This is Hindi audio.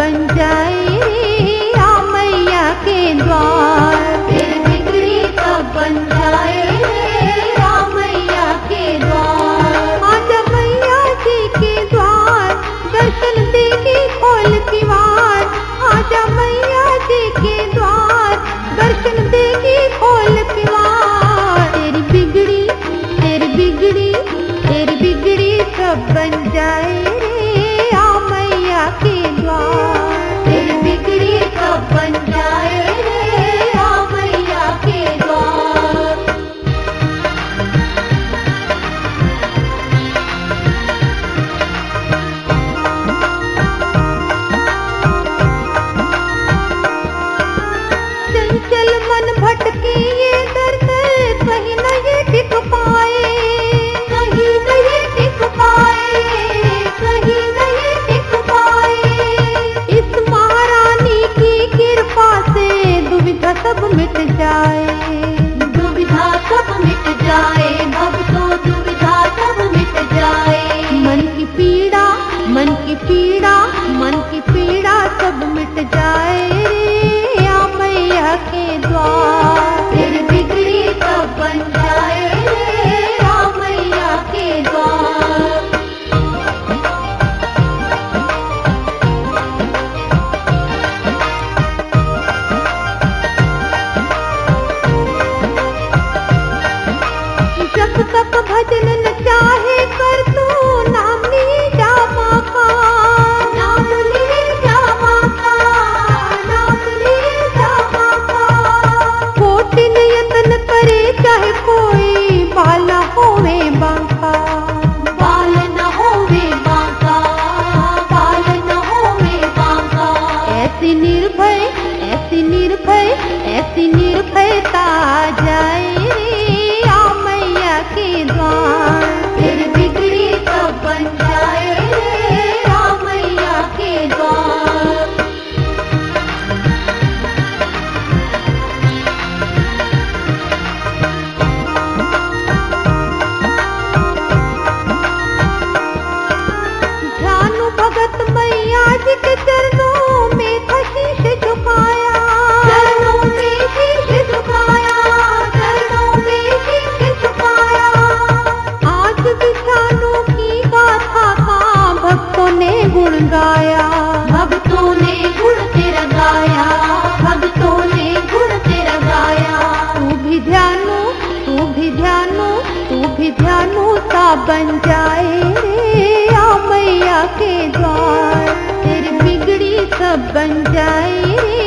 बन जाए रे आ मैया के द्वार। तेरी बिगड़ी सब बन जाए रे आ मैया के द्वार। आजा मैया जी के द्वार, दर्शन देगी खोल की वार। आजा मैया जी के द्वार, दर्शन देगी खोल की वार। तेरी बिगड़ी सब बन जाए रे आ मैया के द्वार। तेरी बिगड़ी सब बन जाए रे आ मैया के द्वार। चंचल मन भटके ये दर दर, कहीं न ये टिक पाए, कहीं न ये टिक पाए, कहीं न ये टिक पाए। इस महारानी की कृपा से दुविधा सब मिट जाए, दुविधा सब मिट जाए, भक्तों दुविधा सब मिट जाए। मन की पीड़ा, मन की पीड़ा, मन की पीड़ा सब मिट जाए रे आ मैया के द्वार। तेरी बिगड़ी सब बन जाए रे आ मैया के द्वार। जब तक भजन न चाहे कर तू, नाम लिए जा माँ का, नाम लिए जा माँ का, नाम लिए जा माँ का। कोटि यत्न करे चाहे कोई, बाल होवे बांका, बाल न होवे बांका, बाल न होवे बांका। ऐसी निर्भय, ऐसी निर्भय, ऐसी निर्भयता आ जाए रे आ मैया के द्वार। तेरी बिगड़ी सब बन जाए रे आ मैया के द्वार। ध्यानु भगत मैया जी के चरणों में था शीश झुकाया, चरणों में शीश झुकाया, चरणों में शीश झुकाया। आज विषाणु की गाथा का भक्तों ने गुण गाया, भक्तों ने गुण तेरा गाया, भक्तों ने गुण तेरा गाया। तू भी ध्यानु, तू भी ध्यानु, तू भी ध्यानु सा बन जाए रे आ मैया के द्वार। तेरी बिगड़ी सब बन जाए रे